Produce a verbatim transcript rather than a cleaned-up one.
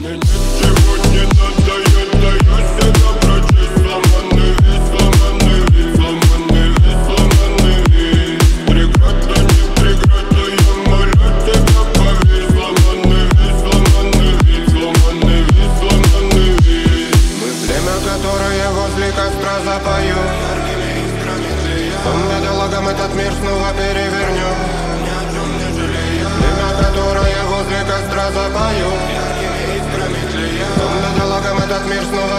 ничего не надо, я даю себя прочесть. Сломанный весь, сломанный весь, сломанный весь, сломанный весь. Преграда, не преграда, я молю тебя, поверь. Сломанный весь, сломанный весь, сломанный весь, сломанный весь. Мы племя, которое возле костра запою. Том бедолагам этот мир снова перевернем. Племя, которое возле костра запою. Том бедолагам этот мир снова